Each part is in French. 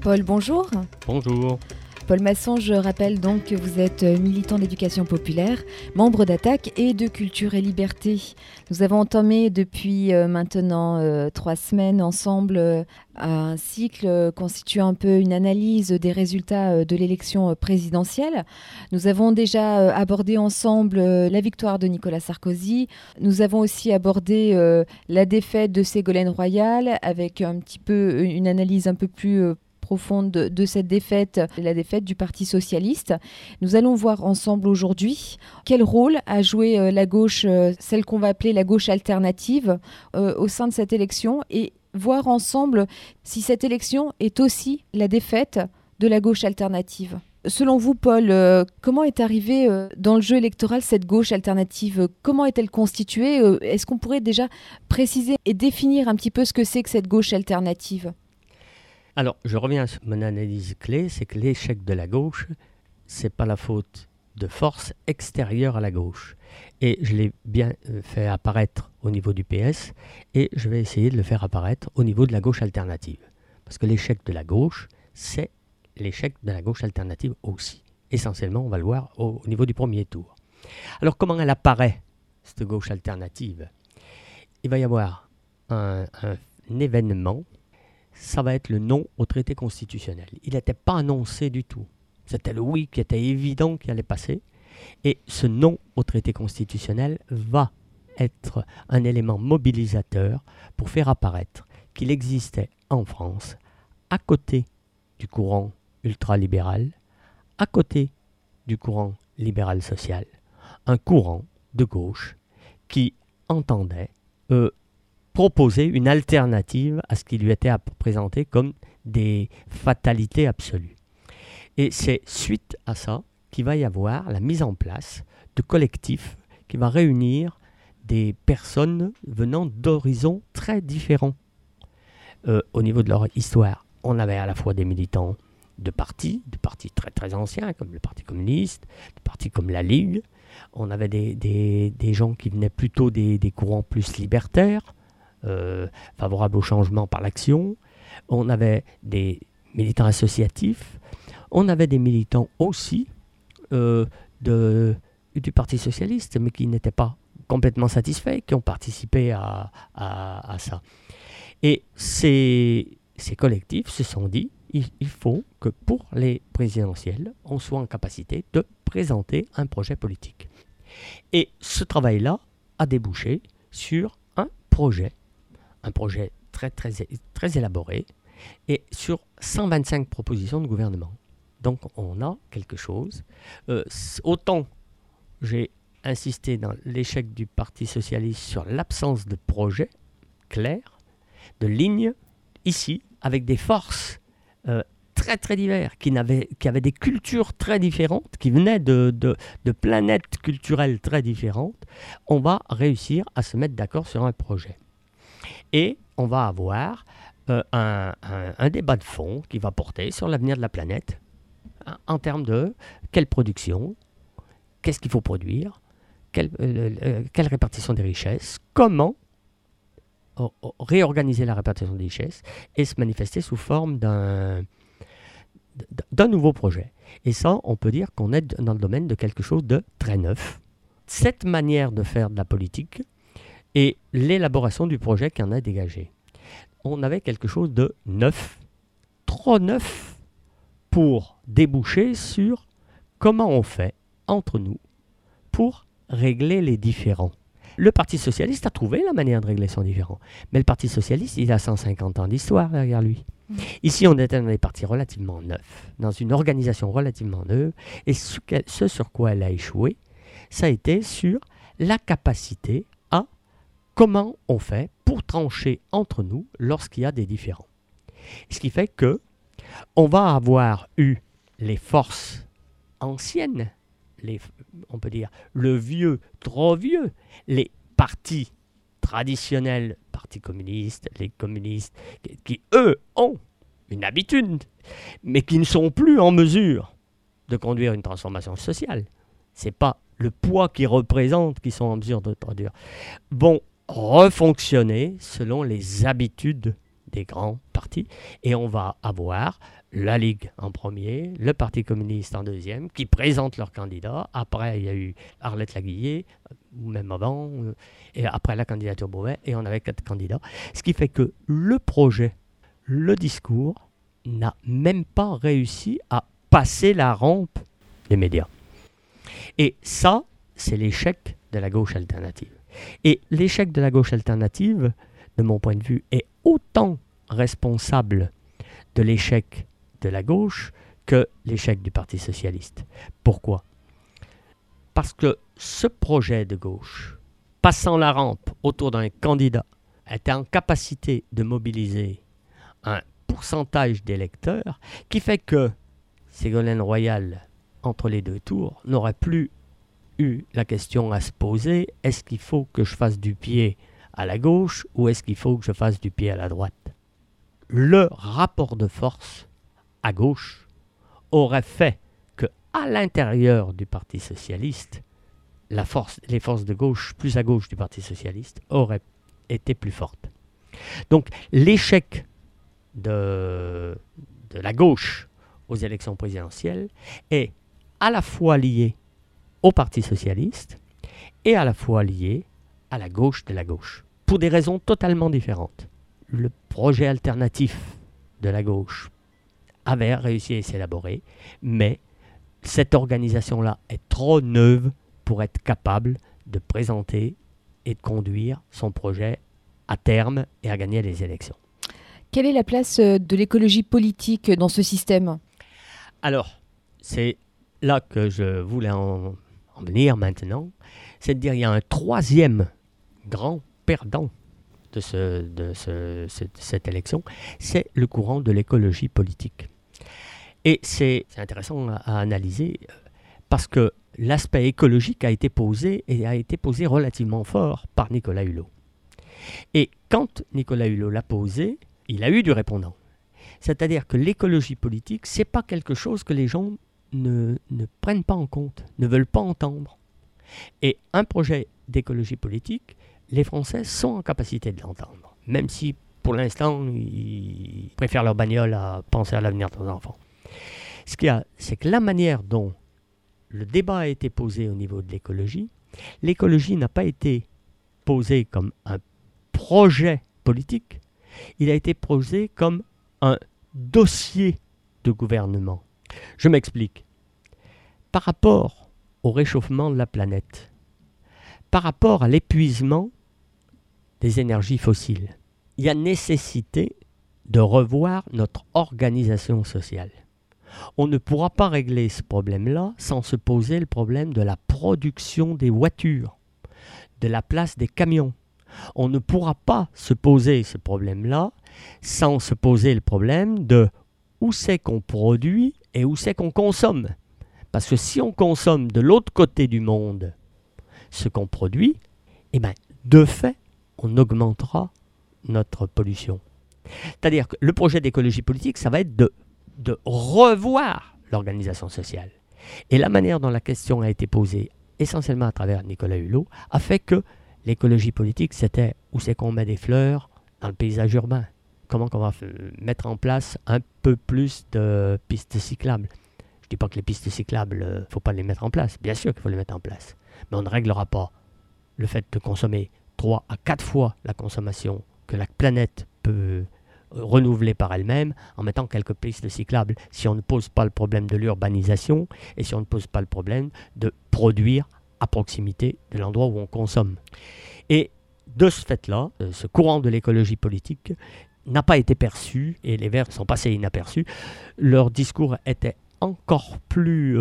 Paul, bonjour. Bonjour. Paul Masson, je rappelle donc que vous êtes militant d'éducation populaire, membre d'Attaque et de Culture et Liberté. Nous avons entamé depuis maintenant 3 semaines ensemble un cycle constituant un peu une analyse des résultats de l'élection présidentielle. Nous avons déjà abordé ensemble la victoire de Nicolas Sarkozy. Nous avons aussi abordé la défaite de Ségolène Royal avec un petit peu une analyse un peu plus profonde de cette défaite, la défaite du Parti socialiste. Nous allons voir ensemble aujourd'hui quel rôle a joué la gauche, celle qu'on va appeler la gauche alternative, au sein de cette élection, et voir ensemble si cette élection est aussi la défaite de la gauche alternative. Selon vous, Paul, comment est arrivée dans le jeu électoral cette gauche alternative ? Comment est-elle constituée ? Est-ce qu'on pourrait déjà préciser et définir un petit peu ce que c'est que cette gauche alternative ? Alors, je reviens sur mon analyse clé, c'est que l'échec de la gauche, c'est pas la faute de force extérieure à la gauche. Et je l'ai bien fait apparaître au niveau du PS, et je vais essayer de le faire apparaître au niveau de la gauche alternative. Parce que l'échec de la gauche, c'est l'échec de la gauche alternative aussi. Essentiellement, on va le voir au niveau du premier tour. Alors, comment elle apparaît, cette gauche alternative ? Il va y avoir un événement. Ça va être le non au traité constitutionnel. Il n'était pas annoncé du tout. C'était le oui qui était évident qui allait passer. Et ce non au traité constitutionnel va être un élément mobilisateur pour faire apparaître qu'il existait en France, à côté du courant ultralibéral, à côté du courant libéral-social, un courant de gauche qui entendait proposer une alternative à ce qui lui était présenté comme des fatalités absolues. Et c'est suite à ça qu'il va y avoir la mise en place de collectifs qui va réunir des personnes venant d'horizons très différents. Au niveau de leur histoire, on avait à la fois des militants de partis très très anciens, comme le Parti communiste, des partis comme la Ligue. On avait des gens qui venaient plutôt des courants plus libertaires, favorable au changement par l'action. On avait des militants associatifs. On avait des militants aussi du Parti socialiste, mais qui n'étaient pas complètement satisfaits, qui ont participé à ça. Et ces collectifs se sont dit, il faut que pour les présidentielles, on soit en capacité de présenter un projet politique. Et ce travail-là a débouché sur un projet très, très, très élaboré, et sur 125 propositions de gouvernement. Donc on a quelque chose. Autant j'ai insisté dans l'échec du Parti socialiste sur l'absence de projet clair, de ligne, ici, avec des forces très très diverses, qui avaient des cultures très différentes, qui venaient de planètes culturelles très différentes, on va réussir à se mettre d'accord sur un projet. Et on va avoir un débat de fond qui va porter sur l'avenir de la planète en termes de quelle production, qu'est-ce qu'il faut produire, quelle répartition des richesses, comment réorganiser la répartition des richesses et se manifester sous forme d'un nouveau projet. Et ça, on peut dire qu'on est dans le domaine de quelque chose de très neuf. Cette manière de faire de la politique et l'élaboration du projet qui en a dégagé. On avait quelque chose de neuf, trop neuf, pour déboucher sur comment on fait entre nous pour régler les différends. Le Parti socialiste a trouvé la manière de régler son différend, mais le Parti socialiste, il a 150 ans d'histoire derrière lui. Ici, on était dans des partis relativement neufs, dans une organisation relativement neuve, et ce sur quoi elle a échoué, ça a été sur la capacité à comment on fait pour trancher entre nous lorsqu'il y a des différends. Ce qui fait que on va avoir eu les forces anciennes, on peut dire le vieux, trop vieux, les partis traditionnels, parti communiste, les communistes, qui eux ont une habitude, mais qui ne sont plus en mesure de conduire une transformation sociale. Ce n'est pas le poids qu'ils représentent qui sont en mesure de traduire. Vont refonctionner selon les habitudes des grands partis, et on va avoir la Ligue en premier, le Parti communiste en deuxième, qui présentent leurs candidats. Après, il y a eu Arlette Laguiller, ou même avant, et après la candidature Beauvais, et on avait 4 candidats. Ce qui fait que le projet, le discours, n'a même pas réussi à passer la rampe des médias. Et ça, c'est l'échec de la gauche alternative. Et l'échec de la gauche alternative, de mon point de vue, est autant responsable de l'échec de la gauche que l'échec du Parti socialiste. Pourquoi ? Parce que ce projet de gauche, passant la rampe autour d'un candidat, était en capacité de mobiliser un pourcentage d'électeurs qui fait que Ségolène Royal, entre les 2 tours, n'aurait plus eu la question à se poser, est-ce qu'il faut que je fasse du pied à la gauche ou est-ce qu'il faut que je fasse du pied à la droite ? Le rapport de force à gauche aurait fait que, à l'intérieur du Parti socialiste, les forces de gauche, plus à gauche du Parti socialiste, auraient été plus fortes. Donc l'échec de la gauche aux élections présidentielles est à la fois lié au Parti socialiste et à la fois lié à la gauche de la gauche, pour des raisons totalement différentes. Le projet alternatif de la gauche avait réussi à s'élaborer, mais cette organisation-là est trop neuve pour être capable de présenter et de conduire son projet à terme et à gagner les élections. Quelle est la place de l'écologie politique dans ce système ? Alors, c'est là que je voulais en venir maintenant, c'est de dire qu'il y a un troisième grand perdant de cette élection, c'est le courant de l'écologie politique. Et c'est intéressant à analyser parce que l'aspect écologique a été posé relativement fort par Nicolas Hulot. Et quand Nicolas Hulot l'a posé, il a eu du répondant. C'est-à-dire que l'écologie politique, ce n'est pas quelque chose que les gens ne prennent pas en compte, ne veulent pas entendre. Et un projet d'écologie politique, les Français sont en capacité de l'entendre, même si pour l'instant, ils préfèrent leur bagnole à penser à l'avenir de leurs enfants. Ce qu'il y a, c'est que la manière dont le débat a été posé au niveau de l'écologie n'a pas été posée comme un projet politique, il a été posé comme un dossier de gouvernement. Je m'explique. Par rapport au réchauffement de la planète, par rapport à l'épuisement des énergies fossiles, il y a nécessité de revoir notre organisation sociale. On ne pourra pas régler ce problème-là sans se poser le problème de la production des voitures, de la place des camions. On ne pourra pas se poser ce problème-là sans se poser le problème de où c'est qu'on produit et où c'est qu'on consomme. Parce que si on consomme de l'autre côté du monde ce qu'on produit, eh bien, de fait, on augmentera notre pollution. C'est-à-dire que le projet d'écologie politique, ça va être de revoir l'organisation sociale. Et la manière dont la question a été posée, essentiellement à travers Nicolas Hulot, a fait que l'écologie politique, c'était où c'est qu'on met des fleurs dans le paysage urbain. Comment qu'on va mettre en place un peu plus de pistes cyclables. Je ne dis pas que les pistes cyclables, il ne faut pas les mettre en place. Bien sûr qu'il faut les mettre en place. Mais on ne réglera pas le fait de consommer 3 à 4 fois la consommation que la planète peut renouveler par elle-même en mettant quelques pistes cyclables si on ne pose pas le problème de l'urbanisation et si on ne pose pas le problème de produire à proximité de l'endroit où on consomme. Et de ce fait-là, ce courant de l'écologie politique n'a pas été perçu et les Verts sont passés inaperçus. Leur discours était encore plus...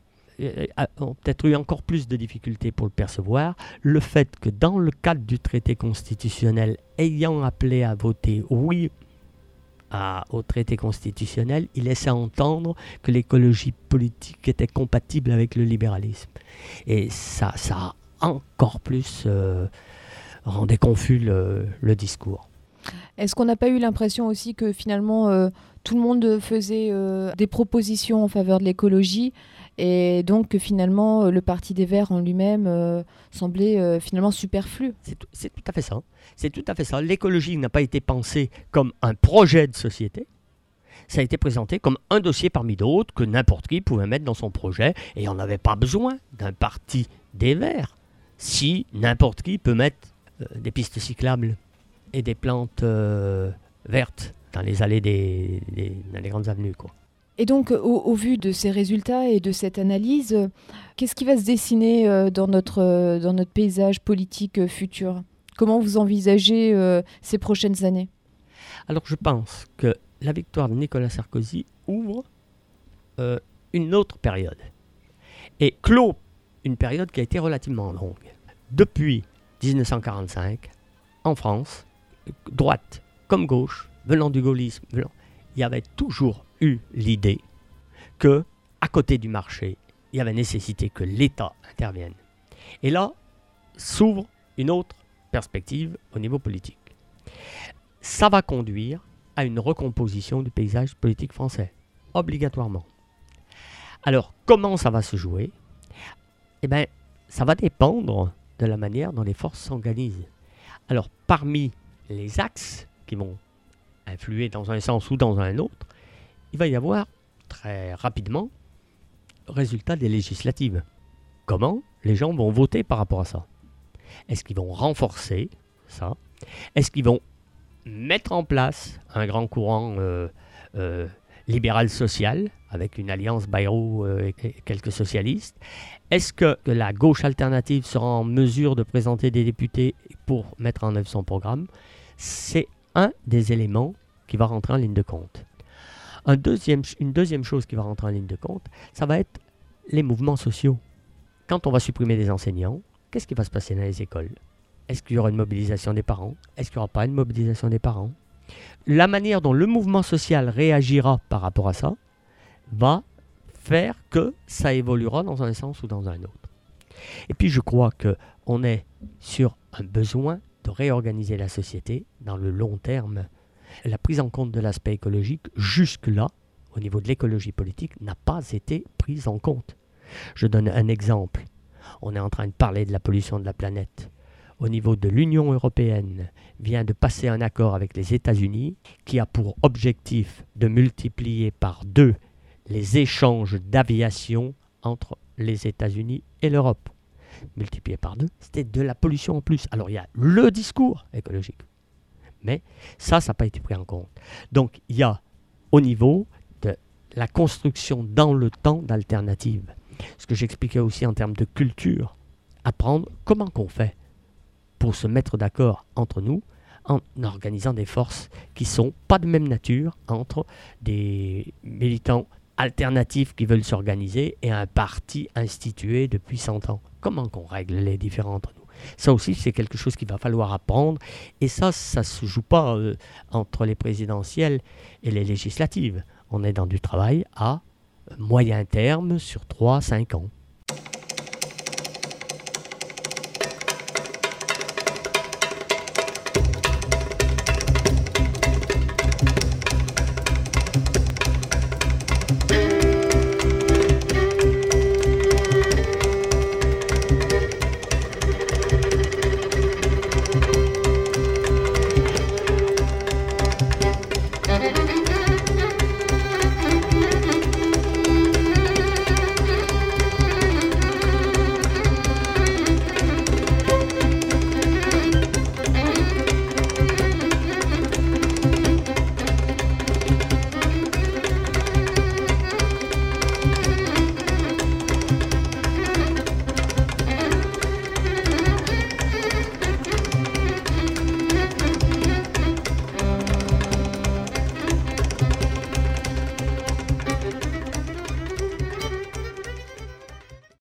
ont peut-être eu encore plus de difficultés pour le percevoir. Le fait que dans le cadre du traité constitutionnel, ayant appelé à voter oui au traité constitutionnel, il laissait entendre que l'écologie politique était compatible avec le libéralisme. Et ça a encore plus rendu confus le discours. Est-ce qu'on n'a pas eu l'impression aussi que finalement tout le monde faisait des propositions en faveur de l'écologie Et donc finalement le Parti des Verts en lui-même semblait finalement superflu. C'est tout à fait ça. C'est tout à fait ça. L'écologie n'a pas été pensée comme un projet de société. Ça a été présenté comme un dossier parmi d'autres que n'importe qui pouvait mettre dans son projet. Et on n'avait pas besoin d'un Parti des Verts si n'importe qui peut mettre des pistes cyclables et des plantes vertes dans les allées dans les grandes avenues, quoi. Et donc, au vu de ces résultats et de cette analyse, qu'est-ce qui va se dessiner dans notre paysage politique futur ? Comment vous envisagez ces prochaines années ? Alors, je pense que la victoire de Nicolas Sarkozy ouvre une autre période et clôt une période qui a été relativement longue. Depuis 1945, en France, droite comme gauche, venant du gaullisme, il y avait toujours eu l'idée que, à côté du marché, il y avait nécessité que l'État intervienne. Et là, s'ouvre une autre perspective au niveau politique. Ça va conduire à une recomposition du paysage politique français, obligatoirement. Alors, comment ça va se jouer ? Eh bien, ça va dépendre de la manière dont les forces s'organisent. Alors, parmi les axes qui vont influer dans un sens ou dans un autre, il va y avoir très rapidement le résultat des législatives. Comment les gens vont voter par rapport à ça ? Est-ce qu'ils vont renforcer ça ? Est-ce qu'ils vont mettre en place un grand courant libéral-social avec une alliance Bayrou et quelques socialistes ? Est-ce que la gauche alternative sera en mesure de présenter des députés pour mettre en œuvre son programme ? C'est un des éléments qui va rentrer en ligne de compte. Une deuxième chose qui va rentrer en ligne de compte, ça va être les mouvements sociaux. Quand on va supprimer des enseignants, qu'est-ce qui va se passer dans les écoles ? Est-ce qu'il y aura une mobilisation des parents ? Est-ce qu'il n'y aura pas une mobilisation des parents ? La manière dont le mouvement social réagira par rapport à ça va faire que ça évoluera dans un sens ou dans un autre. Et puis je crois qu'on est sur un besoin de réorganiser la société dans le long terme. La prise en compte de l'aspect écologique, jusque-là, au niveau de l'écologie politique, n'a pas été prise en compte. Je donne un exemple. On est en train de parler de la pollution de la planète. Au niveau de l'Union européenne, vient de passer un accord avec les États-Unis qui a pour objectif de multiplier par 2 les échanges d'aviation entre les États-Unis et l'Europe. Multiplié par 2, c'était de la pollution en plus. Alors il y a le discours écologique. Mais ça n'a pas été pris en compte. Donc il y a au niveau de la construction dans le temps d'alternatives. Ce que j'expliquais aussi en termes de culture. Apprendre comment qu'on fait pour se mettre d'accord entre nous en organisant des forces qui ne sont pas de même nature entre des militants alternatifs qui veulent s'organiser et un parti institué depuis 100 ans. Comment qu'on règle les différends entre nous ? Ça aussi, c'est quelque chose qu'il va falloir apprendre. Et ça ne se joue pas entre les présidentielles et les législatives. On est dans du travail à moyen terme sur 3-5 ans.